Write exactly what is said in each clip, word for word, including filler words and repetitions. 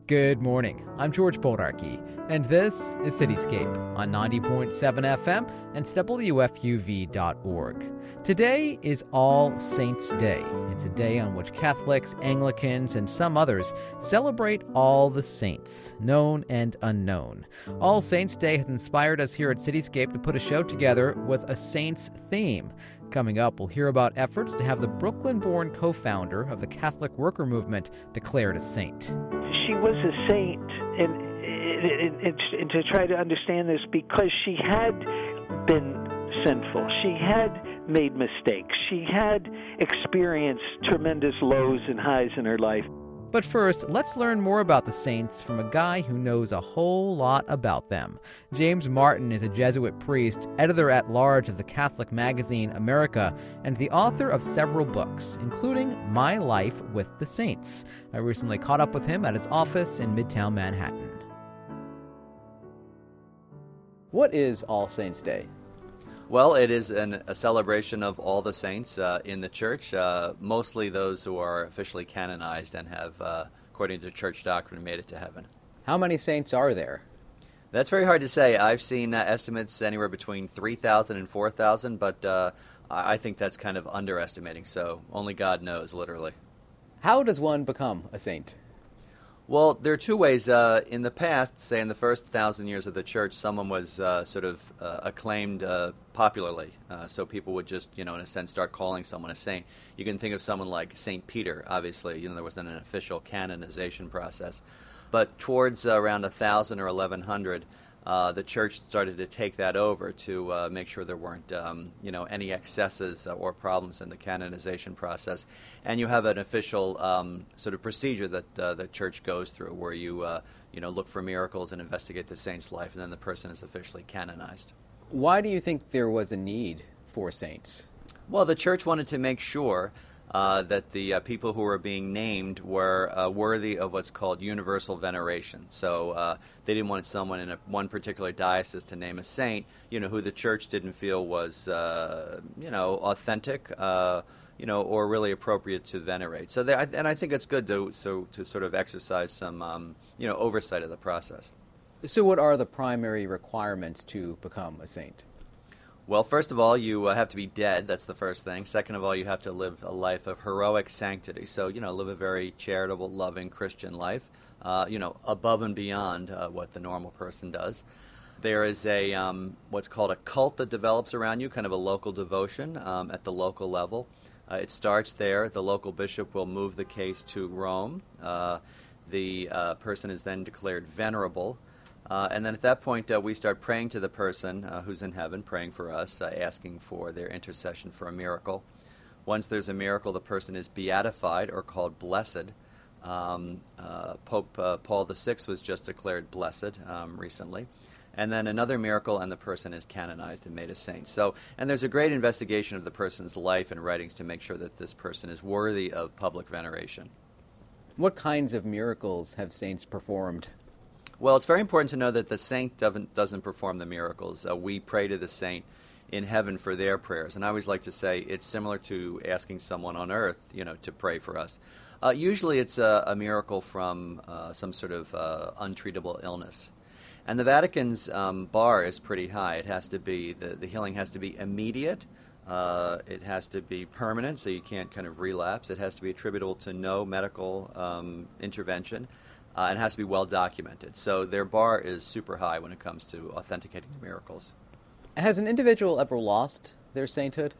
Good morning. I'm George Boldarkey, and this is Cityscape on ninety point seven F M and W F U V dot org. Today is All Saints' Day. It's a day on which Catholics, Anglicans, and some others celebrate all the saints, known and unknown. All Saints' Day has inspired us here at Cityscape to put a show together with a saints theme. Coming up, we'll hear about efforts to have the Brooklyn-born co-founder of the Catholic worker movement declared a saint. She was a saint, and, and, and, and to try to understand this, because she had been sinful. She had made mistakes. She had experienced tremendous lows and highs in her life. But first, let's learn more about the saints from a guy who knows a whole lot about them. James Martin is a Jesuit priest, editor-at-large of the Catholic magazine America, and the author of several books, including My Life with the Saints. I recently caught up with him at his office in Midtown Manhattan. What is All Saints' Day? Well, it is an, a celebration of all the saints uh, in the church, uh, mostly those who are officially canonized and have, uh, according to church doctrine, made it to heaven. How many saints are there? That's very hard to say. I've seen uh, estimates anywhere between three thousand and four thousand, but uh, I think that's kind of underestimating, so only God knows, literally. How does one become a saint? Well, there are two ways. Uh, in the past, say in the first thousand years of the church, someone was uh, sort of uh, acclaimed uh, popularly. Uh, so people would just, you know, in a sense, start calling someone a saint. You can think of someone like Saint Peter, obviously. You know, there wasn't an official canonization process. But towards uh, around one thousand or eleven hundred, uh, the church started to take that over to uh, make sure there weren't, um, you know, any excesses uh, or problems in the canonization process. And you have an official um, sort of procedure that uh, the church goes through, where you, uh, you know, look for miracles and investigate the saint's life, and then the person is officially canonized. Why do you think there was a need for saints? Well, the church wanted to make sure Uh, that the uh, people who were being named were uh, worthy of what's called universal veneration. So uh, they didn't want someone in a, one particular diocese to name a saint, you know, who the church didn't feel was, uh, you know, authentic, uh, you know, or really appropriate to venerate. So, they, and I think it's good to so to sort of exercise some, um, you know, oversight of the process. So, what are the primary requirements to become a saint? Well, first of all, you uh, have to be dead. That's the first thing. Second of all, you have to live a life of heroic sanctity. So, you know, live a very charitable, loving Christian life, uh, you know, above and beyond uh, what the normal person does. There is a um, what's called a cult that develops around you, kind of a local devotion um, at the local level. Uh, it starts there. The local bishop will move the case to Rome. Uh, the uh, person is then declared venerable. Uh, and then at that point, uh, we start praying to the person uh, who's in heaven, praying for us, uh, asking for their intercession for a miracle. Once there's a miracle, the person is beatified or called blessed. Um, uh, Pope uh, Paul the Sixth was just declared blessed um, recently. And then another miracle, and the person is canonized and made a saint. So, and there's a great investigation of the person's life and writings to make sure that this person is worthy of public veneration. What kinds of miracles have saints performed? Well, it's very important to know that the saint doesn't, doesn't perform the miracles. Uh, we pray to the saint in heaven for their prayers. And I always like to say it's similar to asking someone on earth, you know, to pray for us. Uh, usually it's a, a miracle from uh, some sort of uh, untreatable illness. And the Vatican's um, bar is pretty high. It has to be, the, the healing has to be immediate. Uh, it has to be permanent, so you can't kind of relapse. It has to be attributable to no medical um, intervention. Uh, and has to be well documented. So their bar is super high when it comes to authenticating the miracles. Has an individual ever lost their sainthood?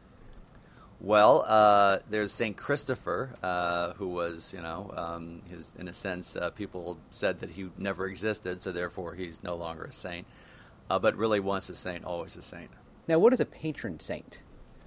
Well, uh, there's Saint Christopher, uh, who was, you know, um, his in a sense, uh, people said that he never existed, so therefore he's no longer a saint. Uh, but really, once a saint, always a saint. Now, what is a patron saint?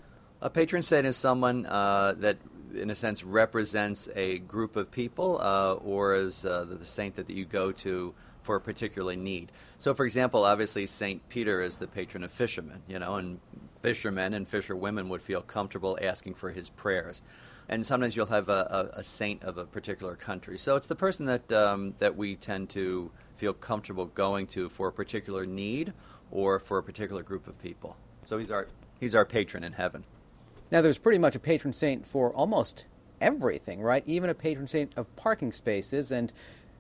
A patron saint is someone uh, that, in a sense, represents a group of people, uh, or is uh, the, the saint that, that you go to for a particular need. So, for example, obviously Saint Peter is the patron of fishermen, you know, and fishermen and fisherwomen would feel comfortable asking for his prayers. And sometimes you'll have a, a, a saint of a particular country. So it's the person that um, that we tend to feel comfortable going to for a particular need or for a particular group of people. So he's our he's our patron in heaven. Now, there's pretty much a patron saint for almost everything, right? Even a patron saint of parking spaces, and that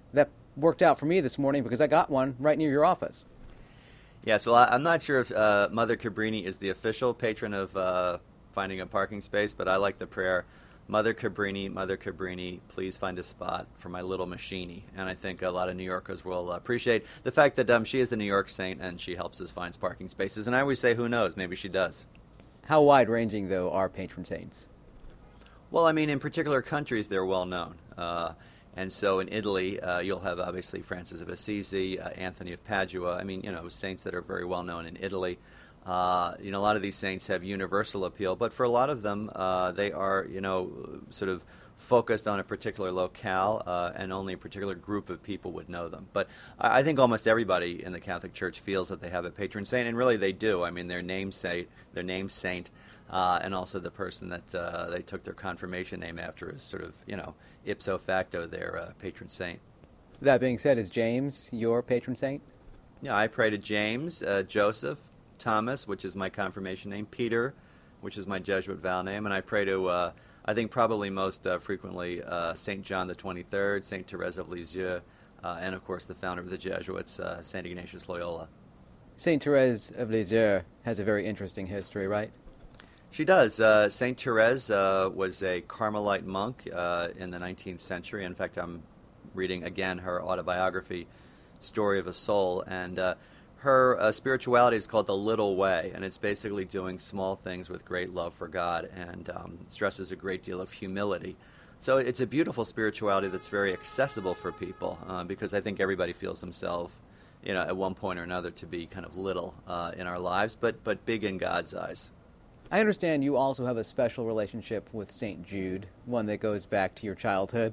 worked out for me this morning because I got one right near your office. Yes, well, I, I'm not sure if uh, Mother Cabrini is the official patron of uh, finding a parking space, but I like the prayer, Mother Cabrini, Mother Cabrini, please find a spot for my little machine. And I think a lot of New Yorkers will appreciate the fact that um, she is the New York saint and she helps us find parking spaces. And I always say, who knows, maybe she does. How wide-ranging, though, are patron saints? Well, I mean, in particular countries, they're well known. Uh, and so in Italy, uh, you'll have obviously Francis of Assisi, uh, Anthony of Padua. I mean, you know, saints that are very well known in Italy. Uh, you know, a lot of these saints have universal appeal, but for a lot of them, uh, they are, you know, sort of focused on a particular locale, uh, and only a particular group of people would know them. But I, I think almost everybody in the Catholic Church feels that they have a patron saint, and really they do. I mean, their name saint, their name saint, uh, and also the person that uh, they took their confirmation name after is sort of, you know, ipso facto their uh, patron saint. That being said, is James your patron saint? Yeah, I pray to James, uh, Joseph, Thomas, which is my confirmation name, Peter, which is my Jesuit vow name, and I pray to, uh, I think probably most uh, frequently, uh, Saint John the twenty-third, Saint Therese of Lisieux, uh, and of course the founder of the Jesuits, uh, Saint Ignatius Loyola. Saint Therese of Lisieux has a very interesting history, right? She does. Uh, Saint Therese uh, was a Carmelite monk uh, in the nineteenth century. In fact, I'm reading again her autobiography, Story of a Soul, and uh, her uh, spirituality is called the Little Way, and it's basically doing small things with great love for God, and um, stresses a great deal of humility. So it's a beautiful spirituality that's very accessible for people, uh, because I think everybody feels themselves, you know, at one point or another to be kind of little uh, in our lives, but but big in God's eyes. I understand you also have a special relationship with Saint Jude, one that goes back to your childhood.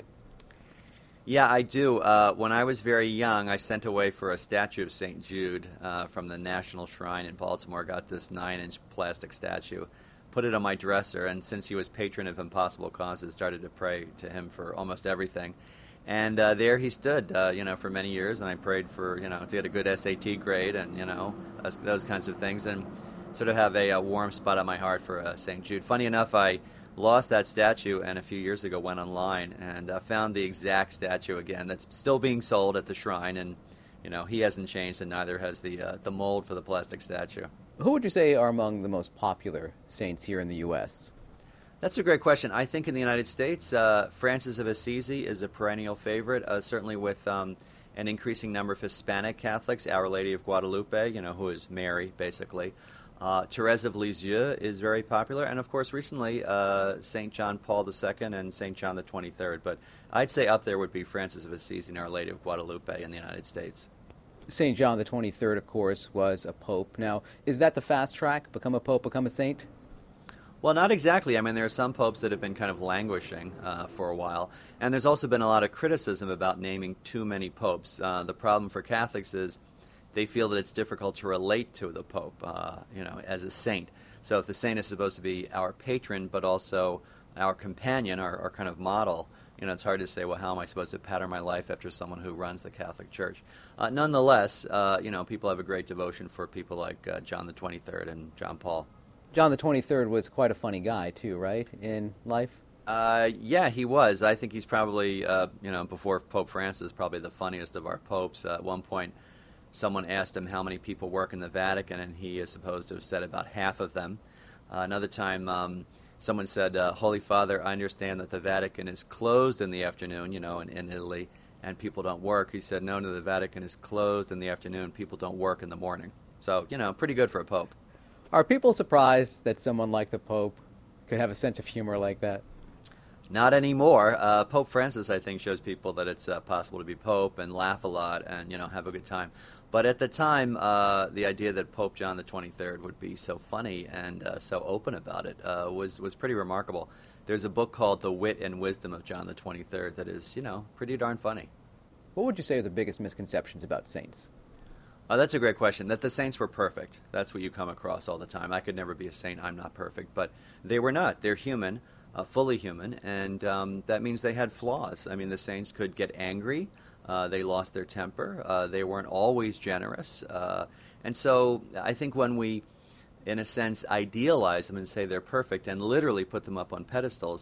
Yeah, I do. Uh, when I was very young, I sent away for a statue of Saint Jude uh, from the National Shrine in Baltimore. Got this nine-inch plastic statue, put it on my dresser, and since he was patron of impossible causes, started to pray to him for almost everything. And uh, there he stood, uh, you know, for many years, and I prayed for, you know, to get a good S A T grade and, you know, those, those kinds of things, and sort of have a, a warm spot on my heart for uh, Saint Jude. Funny enough, I lost that statue and a few years ago went online and uh, found the exact statue again that's still being sold at the shrine, and you know he hasn't changed and neither has the uh, the mold for the plastic statue. Who would you say are among the most popular saints here in the U S? That's a great question. I think in the United States, uh, Francis of Assisi is a perennial favorite, uh, certainly with um, an increasing number of Hispanic Catholics. Our Lady of Guadalupe, you know, who is Mary, basically. Uh, Therese of Lisieux is very popular, and of course recently uh, Saint John Paul the Second and Saint John the twenty-third, but I'd say up there would be Francis of Assisi and Our Lady of Guadalupe in the United States. Saint John the twenty-third, of course, was a pope. Now, is that the fast track? Become a pope, become a saint? Well, not exactly. I mean, there are some popes that have been kind of languishing uh, for a while, and there's also been a lot of criticism about naming too many popes. Uh, the problem for Catholics is they feel that it's difficult to relate to the Pope, uh, you know, as a saint. So if the saint is supposed to be our patron, but also our companion, our, our kind of model, you know, it's hard to say, well, how am I supposed to pattern my life after someone who runs the Catholic Church? Uh, nonetheless, uh, you know, people have a great devotion for people like uh, John the twenty-third and John Paul. John the twenty-third was quite a funny guy, too, right, in life? Uh, yeah, he was. I think he's probably, uh, you know, before Pope Francis, probably the funniest of our popes. Uh, at one point, someone asked him how many people work in the Vatican, and he is supposed to have said about half of them. Uh, another time, um, someone said, uh, Holy Father, I understand that the Vatican is closed in the afternoon, you know, in, in Italy, and people don't work. He said, no, no, the Vatican is closed in the afternoon, people don't work in the morning. So, you know, pretty good for a pope. Are people surprised that someone like the Pope could have a sense of humor like that? Not anymore. Uh, Pope Francis, I think, shows people that it's uh, possible to be Pope and laugh a lot and, you know, have a good time. But at the time, uh, the idea that Pope John the twenty-third would be so funny and uh, so open about it uh, was, was pretty remarkable. There's a book called The Wit and Wisdom of John the twenty-third that is, you know, pretty darn funny. What would you say are the biggest misconceptions about saints? Uh, that's a great question. That the saints were perfect. That's what you come across all the time. I could never be a saint. I'm not perfect. But they were not. They're human, uh, fully human, and um, that means they had flaws. I mean, the saints could get angry. Uh, they lost their temper. Uh, they weren't always generous. Uh, and so I think when we, in a sense, idealize them and say they're perfect and literally put them up on pedestals,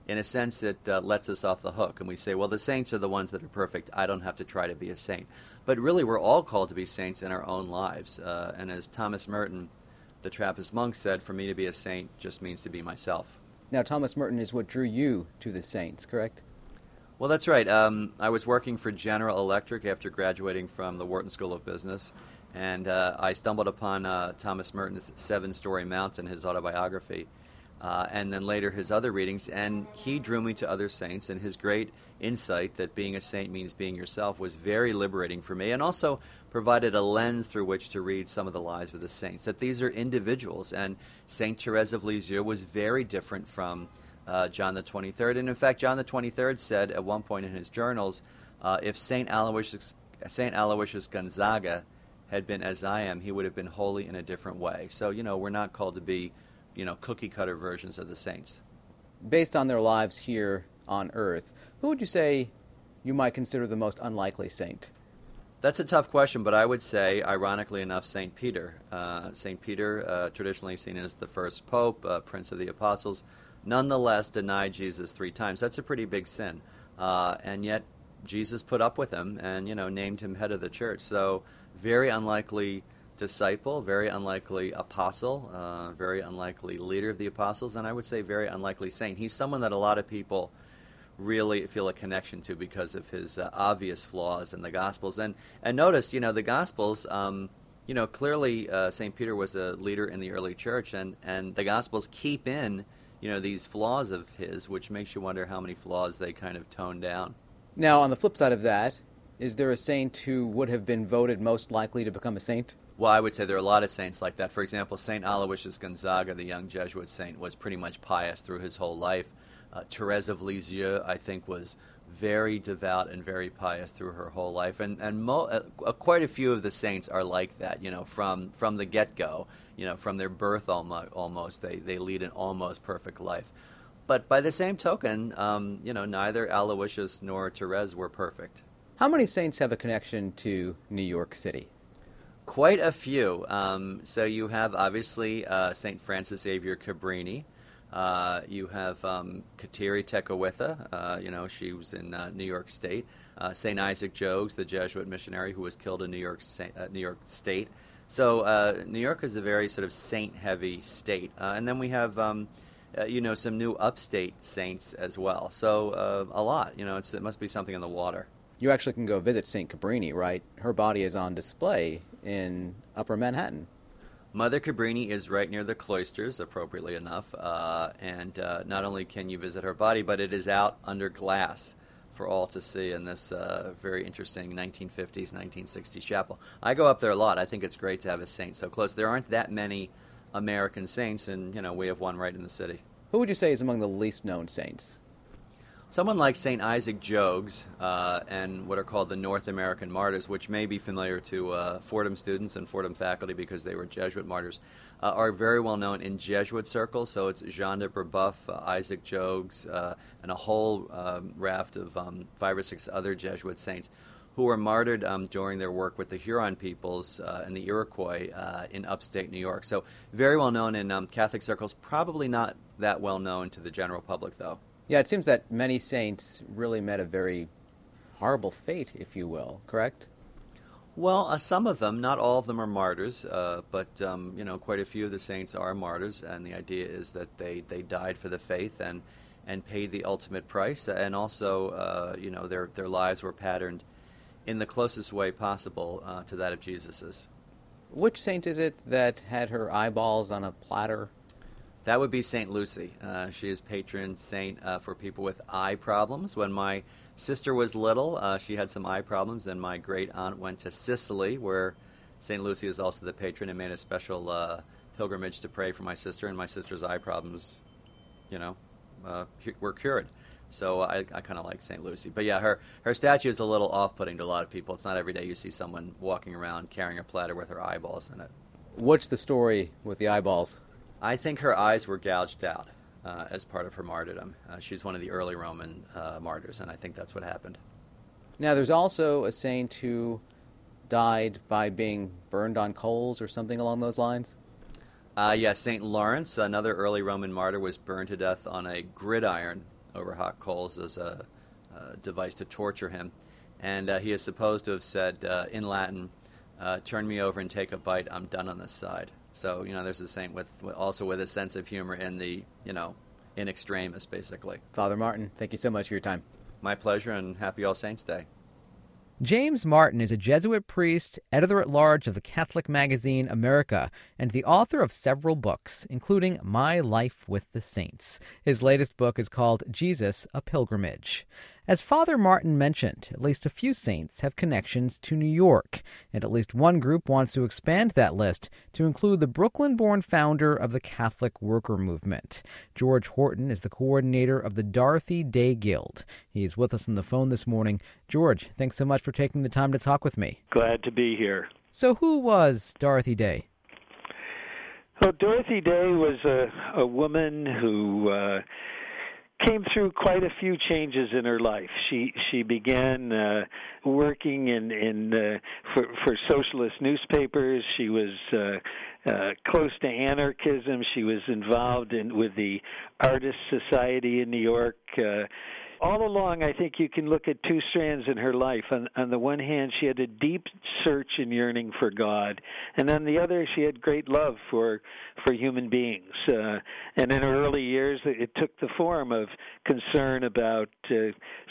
in a sense, it uh, lets us off the hook. And we say, well, the saints are the ones that are perfect. I don't have to try to be a saint. But really, we're all called to be saints in our own lives. Uh, and as Thomas Merton, the Trappist monk, said, for me to be a saint just means to be myself. Now, Thomas Merton is what drew you to the saints, correct? Well, that's right. Um, I was working for General Electric after graduating from the Wharton School of Business. And uh, I stumbled upon uh, Thomas Merton's Seven-Story Mountain, his autobiography, uh, and then later his other readings. And he drew me to other saints, and his great insight that being a saint means being yourself was very liberating for me, and also provided a lens through which to read some of the lives of the saints, that these are individuals. And Saint Therese of Lisieux was very different from uh, John the twenty-third. And in fact, John the twenty-third said at one point in his journals, uh, if Saint Aloysius, Saint Aloysius Gonzaga had been as I am, he would have been holy in a different way. So, you know, we're not called to be, you know, cookie-cutter versions of the saints. Based on their lives here on earth, who would you say you might consider the most unlikely saint? That's a tough question, but I would say, ironically enough, Saint Peter. Uh, Saint Peter, uh, traditionally seen as the first pope, uh, Prince of the Apostles, nonetheless denied Jesus three times. That's a pretty big sin. Uh, and yet, Jesus put up with him and, you know, named him head of the church. So, very unlikely disciple, very unlikely apostle, uh, very unlikely leader of the apostles, and I would say very unlikely saint. He's someone that a lot of people really feel a connection to because of his uh, obvious flaws in the Gospels. And and notice, you know, the Gospels, um, you know, clearly uh, Saint Peter was a leader in the early church, and, and the Gospels keep in, you know, these flaws of his, which makes you wonder how many flaws they kind of tone down. Now, on the flip side of that, is there a saint who would have been voted most likely to become a saint? Well, I would say there are a lot of saints like that. For example, Saint Aloysius Gonzaga, the young Jesuit saint, was pretty much pious through his whole life. Uh, Therese of Lisieux, I think, was very devout and very pious through her whole life. And, and mo- uh, quite a few of the saints are like that, you know, from, from the get-go, you know, from their birth almost, almost they, they lead an almost perfect life. But by the same token, um, you know, neither Aloysius nor Therese were perfect. How many saints have a connection to New York City? Quite a few. Um, so you have, obviously, uh, Saint Francis Xavier Cabrini. Uh, you have um, Kateri Tekakwitha. Uh, you know, she was in uh, New York State. Uh, Saint Isaac Jogues, the Jesuit missionary who was killed in New York, uh, New York State. So uh, New York is a very sort of saint-heavy state. Uh, and then we have, um, uh, you know, some new upstate saints as well. So uh, a lot. You know, it's, it must be something in the water. You actually can go visit Saint Cabrini, right? Her body is on display in Upper Manhattan. Mother Cabrini is right near the cloisters, appropriately enough, uh, and uh, not only can you visit her body, but it is out under glass for all to see in this uh, very interesting nineteen fifties, nineteen sixties chapel. I go up there a lot. I think it's great to have a saint so close. There aren't that many American saints, and you know we have one right in the city. Who would you say is among the least known saints? Someone like Saint Isaac Jogues uh, and what are called the North American Martyrs, which may be familiar to uh, Fordham students and Fordham faculty because they were Jesuit martyrs, uh, are very well known in Jesuit circles. So it's Jean de Brebeuf, uh, Isaac Jogues, uh, and a whole um, raft of um, five or six other Jesuit saints who were martyred um, during their work with the Huron peoples uh, and the Iroquois uh, in upstate New York. So very well known in um, Catholic circles, probably not that well known to the general public, though. Yeah, it seems that many saints really met a very horrible fate, if you will, correct? Well, uh, some of them, not all of them are martyrs, uh, but, um, you know, quite a few of the saints are martyrs, and the idea is that they, they died for the faith and, and paid the ultimate price, and also, uh, you know, their, their lives were patterned in the closest way possible uh, to that of Jesus's. Which saint is it that had her eyeballs on a platter? That would be Saint Lucy. Uh, she is patron saint uh, for people with eye problems. When my sister was little, uh, she had some eye problems, and my great aunt went to Sicily, where Saint Lucy is also the patron, and made a special uh, pilgrimage to pray for my sister, and my sister's eye problems, you know, uh, were cured. So I, I kind of like Saint Lucy. But yeah, her, her statue is a little off-putting to a lot of people. It's not every day you see someone walking around carrying a platter with her eyeballs in it. What's the story with the eyeballs? I think her eyes were gouged out uh, as part of her martyrdom. Uh, she's one of the early Roman uh, martyrs, and I think that's what happened. Now, there's also a saint who died by being burned on coals or something along those lines? Uh, yes, Saint Lawrence, another early Roman martyr, was burned to death on a gridiron over hot coals as a, a device to torture him. And uh, he is supposed to have said uh, in Latin, uh, turn me over and take a bite, I'm done on this side. So, you know, there's a saint with, with also with a sense of humor in the, you know, in extremis, basically. Father Martin, thank you so much for your time. My pleasure, and happy All Saints Day. James Martin is a Jesuit priest, editor-at-large of the Catholic magazine America, and the author of several books, including My Life with the Saints. His latest book is called Jesus, a Pilgrimage. As Father Martin mentioned, at least a few saints have connections to New York, and at least one group wants to expand that list to include the Brooklyn-born founder of the Catholic Worker Movement. George Horton is the coordinator of the Dorothy Day Guild. He is with us on the phone this morning. George, thanks so much for taking the time to talk with me. Glad to be here. So who was Dorothy Day? Well, Dorothy Day was a, a woman who uh, came through quite a few changes in her life. She she began uh, working in in uh, for for socialist newspapers. She was uh, uh, close to anarchism. She was involved in with the Artists Society in New York. Uh, All along, I think you can look at two strands in her life. On, on the one hand, she had a deep search and yearning for God, and on the other, she had great love for for human beings. Uh, and in her early years, it took the form of concern about uh,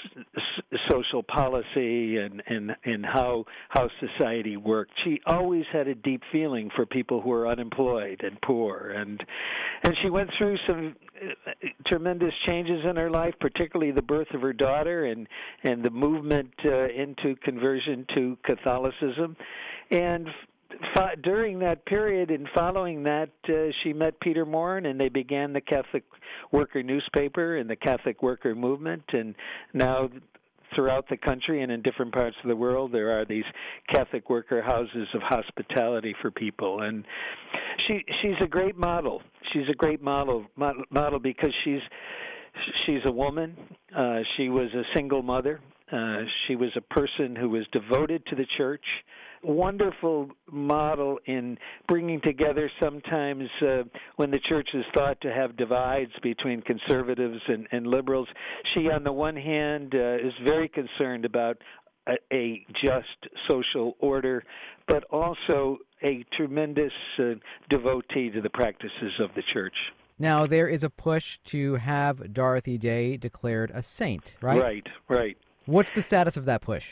s- social policy and, and, and how how society worked. She always had a deep feeling for people who were unemployed and poor, and and she went through some tremendous changes in her life, particularly the birth of her daughter and and the movement uh, into conversion to Catholicism. And f- during that period and following that, uh, she met Peter Morin, and they began the Catholic Worker newspaper and the Catholic Worker movement. And now throughout the country and in different parts of the world, there are these Catholic worker houses of hospitality for people. And she she's a great model. She's a great model model, model because she's she's a woman. Uh, she was a single mother. Uh, she was a person who was devoted to the church. Wonderful model in bringing together sometimes uh, when the church is thought to have divides between conservatives and, and liberals. She, on the one hand, uh, is very concerned about a, a just social order, but also a tremendous uh, devotee to the practices of the church. Now, there is a push to have Dorothy Day declared a saint, right? Right, right. What's the status of that push?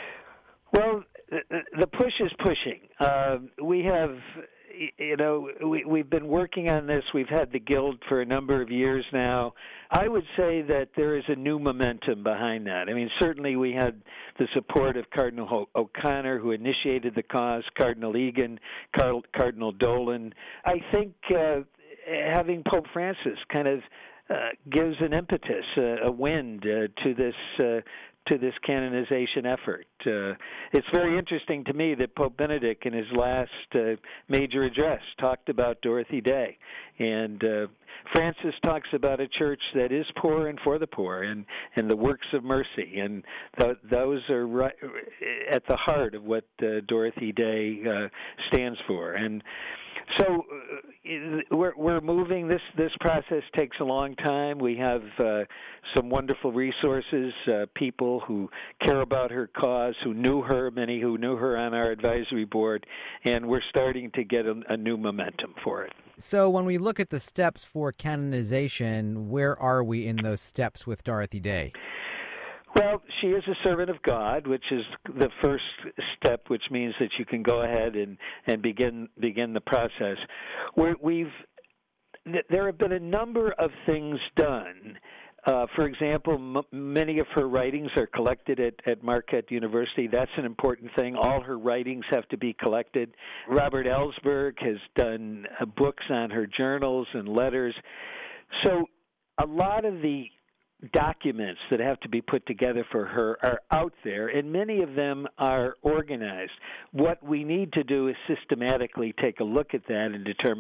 Well, the push is pushing. Uh, we have, you know, we, we've been working on this. We've had the Guild for a number of years now. I would say that there is a new momentum behind that. I mean, certainly we had the support of Cardinal O'Connor, who initiated the cause, Cardinal Egan, Card- Cardinal Dolan. I think uh, having Pope Francis kind of uh, gives an impetus, uh, a wind uh, to this uh, to this canonization effort. Uh, it's very interesting to me that Pope Benedict, in his last uh, major address, talked about Dorothy Day. And uh, Francis talks about a church that is poor and for the poor, and, and the works of mercy. And th- those are right at the heart of what uh, Dorothy Day uh, stands for. And so uh, we're, we're moving. This this process takes a long time. We have uh, some wonderful resources, uh, people who care about her cause, who knew her, many who knew her on our advisory board, and we're starting to get a, a new momentum for it. So when we look at the steps for canonization, where are we in those steps with Dorothy Day? Well, she is a servant of God, which is the first step, which means that you can go ahead and, and begin begin the process. We're, we've there have been a number of things done. Uh, for example, m- many of her writings are collected at, at Marquette University. That's an important thing. All her writings have to be collected. Robert Ellsberg has done uh, books on her journals and letters. So a lot of the documents that have to be put together for her are out there, and many of them are organized. What we need to do is systematically take a look at that and determine what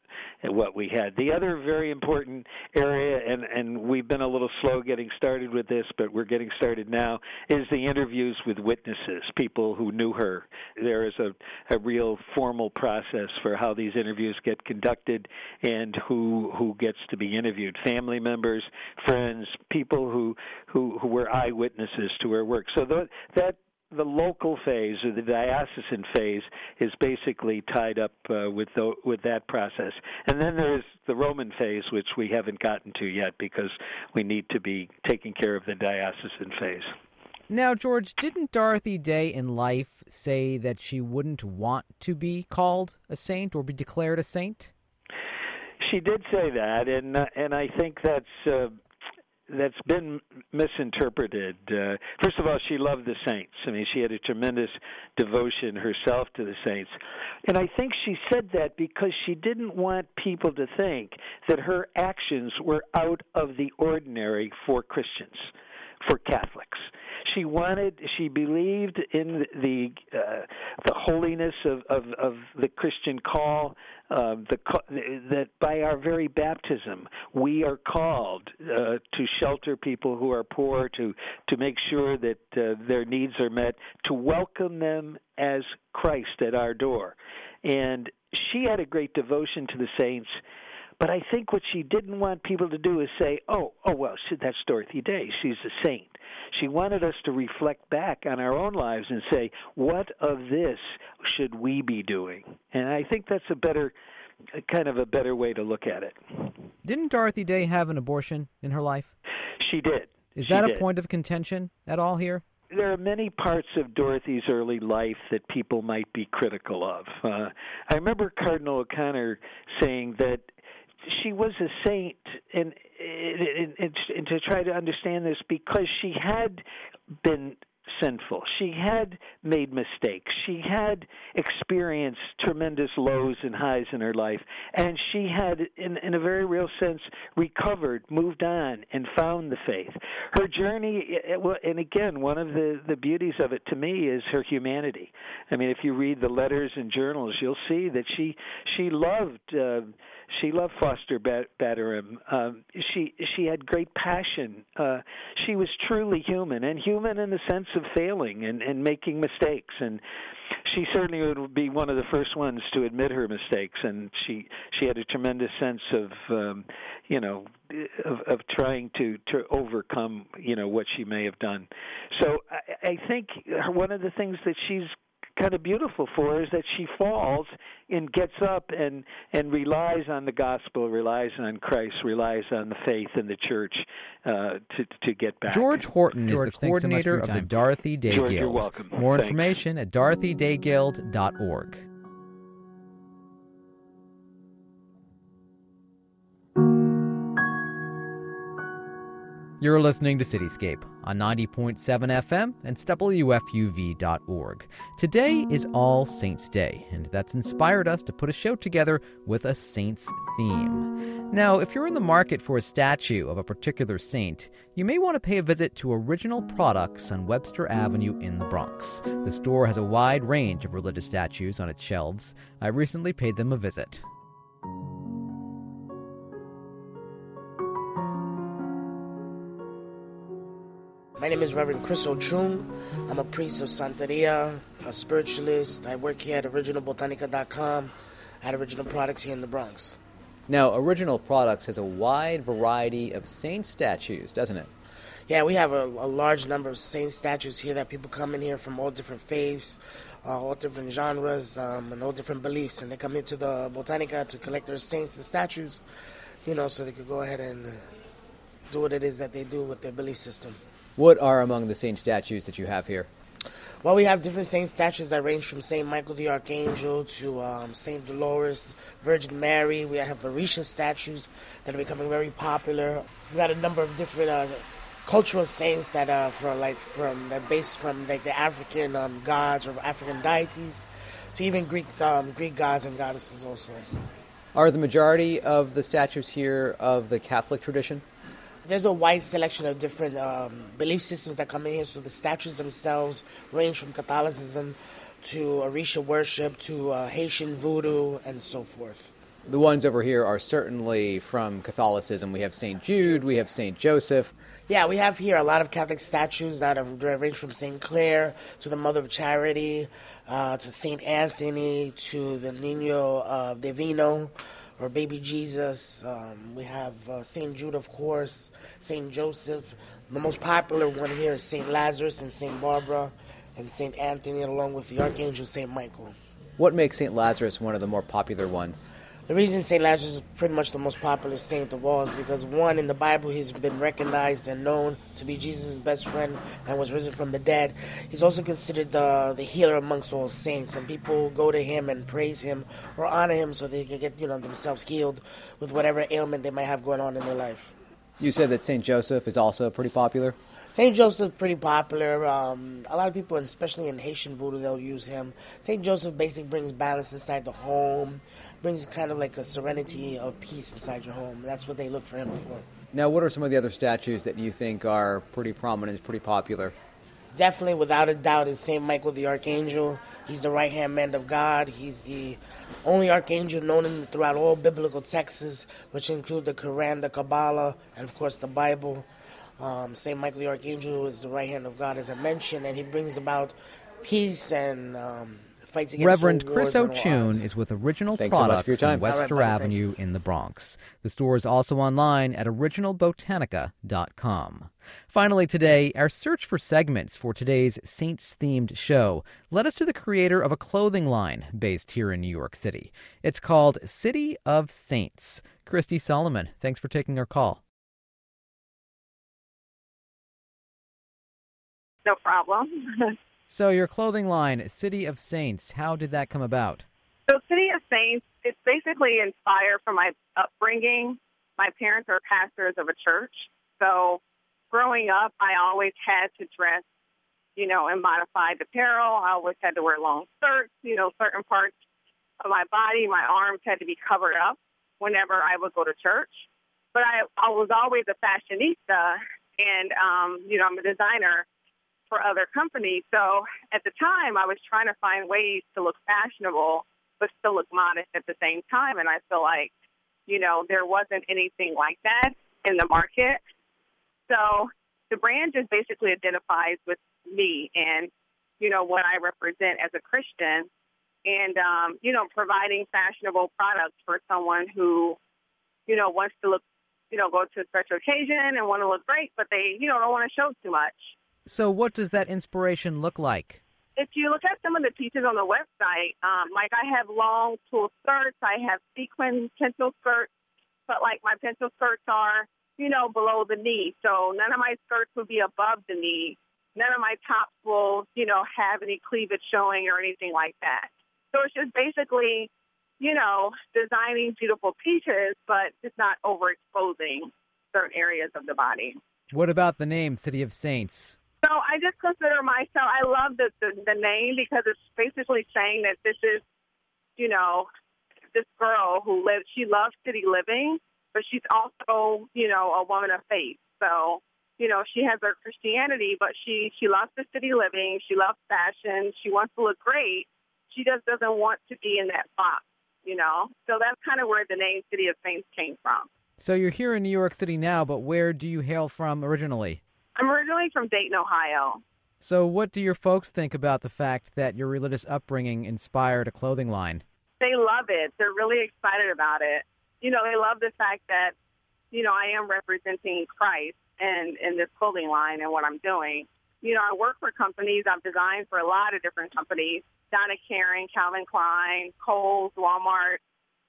what we had. The other very important area, and, and we've been a little slow getting started with this, but we're getting started now, is the interviews with witnesses, people who knew her. There is a, a real formal process for how these interviews get conducted and who who gets to be interviewed. Family members, friends, people who, who, who were eyewitnesses to her work. So the, that the local phase, or the diocesan phase, is basically tied up uh, with the, with that process. And then there's the Roman phase, which we haven't gotten to yet because we need to be taking care of the diocesan phase. Now, George, didn't Dorothy Day in life say that she wouldn't want to be called a saint or be declared a saint? She did say that, and uh, and I think that's uh, that's been misinterpreted. Uh, first of all, she loved the saints. I mean, she had a tremendous devotion herself to the saints. And I think she said that because she didn't want people to think that her actions were out of the ordinary for Christians, for Catholics. She wanted, she believed in the uh, the holiness of, of, of the Christian call, uh, the that by our very baptism we are called uh, to shelter people who are poor, to to make sure that uh, their needs are met, to welcome them as Christ at our door. And she had a great devotion to the saints. But I think what she didn't want people to do is say, oh, oh well, that's Dorothy Day. She's a saint. She wanted us to reflect back on our own lives and say, what of this should we be doing? And I think that's a better, kind of a better way to look at it. Didn't Dorothy Day have an abortion in her life? She did. Is she that did. a point of contention at all here? There are many parts of Dorothy's early life that people might be critical of. Uh, I remember Cardinal O'Connor saying that she was a saint, and, and, and, and to try to understand this, because she had been sinful. She had made mistakes. She had experienced tremendous lows and highs in her life, and she had, in, in a very real sense, recovered, moved on, and found the faith. Her journey, and again, one of the, the beauties of it to me is her humanity. I mean, if you read the letters and journals, you'll see that she she loved uh, she loved Foster Batterham. Um, she she had great passion. Uh, she was truly human, and human in the sense of failing and, and making mistakes. And she certainly would be one of the first ones to admit her mistakes. And she she had a tremendous sense of um, you know of, of trying to, to overcome you know what she may have done. So I, I think one of the things that she's kind of beautiful for her is that she falls and gets up and, and relies on the gospel, relies on Christ, relies on the faith and the church uh, to to get back. George Horton George, is the coordinator so of the Dorothy Day George, Guild. you're welcome. More Thanks. information at dorothy day guild dot org. You're listening to Cityscape on ninety point seven F M and W F U V dot org. Today is All Saints' Day, and that's inspired us to put a show together with a saint's theme. Now, if you're in the market for a statue of a particular saint, you may want to pay a visit to Original Products on Webster Avenue in the Bronx. The store has a wide range of religious statues on its shelves. I recently paid them a visit. My name is Reverend Chris Ochun. I'm a priest of Santeria, a spiritualist. I work here at original botanica dot com, at Original Products here in the Bronx. Now, Original Products has a wide variety of saint statues, doesn't it? Yeah, we have a, a large number of saint statues here that people come in here from all different faiths, uh, all different genres, um, and all different beliefs. And they come into the Botanica to collect their saints and statues, you know, so they could go ahead and do what it is that they do with their belief system. What are among the saint statues that you have here? Well, we have different saint statues that range from Saint Michael the Archangel to um, Saint Dolores, Virgin Mary. We have Orisha statues that are becoming very popular. We got a number of different uh, cultural saints that are for like from that based from like the African um, gods or African deities to even Greek um, Greek gods and goddesses also. Are the majority of the statues here of the Catholic tradition? There's a wide selection of different um, belief systems that come in here. So the statues themselves range from Catholicism to Orisha worship to uh, Haitian voodoo and so forth. The ones over here are certainly from Catholicism. We have Saint Jude, we have Saint Joseph. Yeah, we have here a lot of Catholic statues that are range from Saint Clare to the Mother of Charity, uh, to Saint Anthony, to the Niño uh, Divino, or Baby Jesus. Um, we have uh, Saint Jude, of course, Saint Joseph. The most popular one here is Saint Lazarus and Saint Barbara and Saint Anthony, along with the Archangel Saint Michael. What makes Saint Lazarus one of the more popular ones? The reason Saint Lazarus is pretty much the most popular saint of all is because, one, in the Bible, he's been recognized and known to be Jesus' best friend and was risen from the dead. He's also considered the the healer amongst all saints, and people go to him and praise him or honor him so they can get, you know, themselves healed with whatever ailment they might have going on in their life. You said that Saint Joseph is also pretty popular? Saint Joseph is pretty popular. Um, a lot of people, especially in Haitian voodoo, they'll use him. Saint Joseph basically brings balance inside the home, brings kind of like a serenity of peace inside your home. That's what they look for him for. Now, what are some of the other statues that you think are pretty prominent, pretty popular? Definitely, without a doubt, is Saint Michael the Archangel. He's the right-hand man of God. He's the only archangel known in, throughout all biblical texts, which include the Quran, the Kabbalah, and of course the Bible. Um, Saint Michael the Archangel is the right hand of God, as I mentioned, and he brings about peace and um, fights against Reverend all Chris wars and O'Chune wars. is with Original Thanks so much Products for your time. All on right, Webster buddy, thank Avenue in the Bronx. The store is also online at original botanica dot com. Finally today, our search for segments for today's Saints-themed show led us to the creator of a clothing line based here in New York City. It's called City of Saints. Christy Solomon, thanks for taking our call. No problem. So your clothing line, City of Saints, how did that come about? So City of Saints, it's basically inspired from my upbringing. My parents are pastors of a church. So growing up, I always had to dress, you know, in modified apparel. I always had to wear long skirts. You know, certain parts of my body, my arms had to be covered up whenever I would go to church. But I, I was always a fashionista, and, um, you know, I'm a designer for other companies. So at the time, I was trying to find ways to look fashionable, but still look modest at the same time. And I feel like, you know, there wasn't anything like that in the market. So the brand just basically identifies with me and, you know, what I represent as a Christian and, um, you know, providing fashionable products for someone who, you know, wants to look, you know, go to a special occasion and want to look great, but they, you know, don't want to show too much. So what does that inspiration look like? If you look at some of the pieces on the website, um, like I have long tulle skirts, I have sequin pencil skirts, but like my pencil skirts are, you know, below the knee. So none of my skirts will be above the knee. None of my tops will, you know, have any cleavage showing or anything like that. So it's just basically, you know, designing beautiful pieces, but just not overexposing certain areas of the body. What about the name City of Saints? So I just consider myself, I love the, the, the name because it's basically saying that this is, you know, this girl who lives, she loves city living, but she's also, you know, a woman of faith. So, you know, she has her Christianity, but she, she loves the city living. She loves fashion. She wants to look great. She just doesn't want to be in that box, you know. So that's kind of where the name City of Saints came from. So you're here in New York City now, but where do you hail from originally? I'm originally from Dayton, Ohio. So what do your folks think about the fact that your religious upbringing inspired a clothing line? They love it. They're really excited about it. You know, they love the fact that, you know, I am representing Christ and in this clothing line and what I'm doing. You know, I work for companies. I've designed for a lot of different companies, Donna Karan, Calvin Klein, Kohl's, Walmart,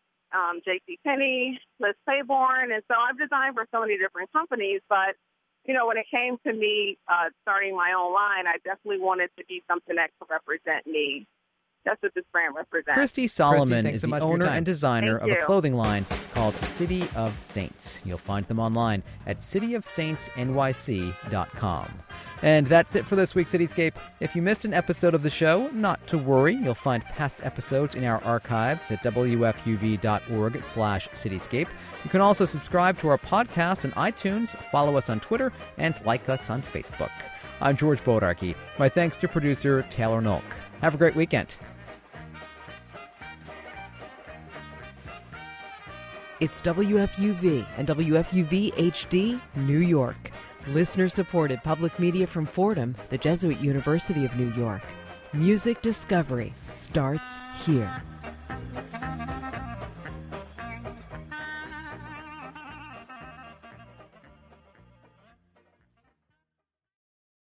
um, JCPenney, Liz Claiborne. And so I've designed for so many different companies, but you know, when it came to me uh, starting my own line, I definitely wanted to be something that could represent me. That's what this brand represents. Christy Solomon Christy, is so the much for your owner time. and designer Thank of you. a clothing line called City of Saints. You'll find them online at city of saints N Y C dot com. And that's it for this week's Cityscape. If you missed an episode of the show, not to worry. You'll find past episodes in our archives at W F U V dot org slash Cityscape. You can also subscribe to our podcast on iTunes, follow us on Twitter, and like us on Facebook. I'm George Bodarky. My thanks to producer Taylor Nolk. Have a great weekend. It's W F U V and W F U V H D, New York. Listener-supported public media from Fordham, the Jesuit University of New York. Music discovery starts here.